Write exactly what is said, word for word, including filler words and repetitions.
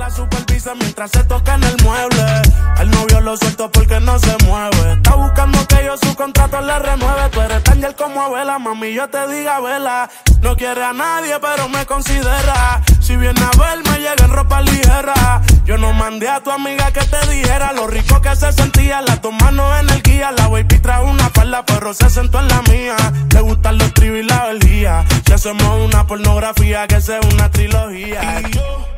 la supervisa mientras se toca en el mueble. El novio lo suelto porque no se mueve. Está buscando que yo su contrato le renueve. Tú eres tan gel como Abela, mami, yo te diga vela. No quiere a nadie, pero me considera. Si viene a verme, llega en ropa ligera. Yo no mandé a tu amiga que te dijera lo rico que se sentía. Las dos manos en el guía. La baby trae una falda, pero se sentó en la mía. Le gustan los tribus y la orgía. Si hacemos una pornografía, que sea una trilogía. Y yo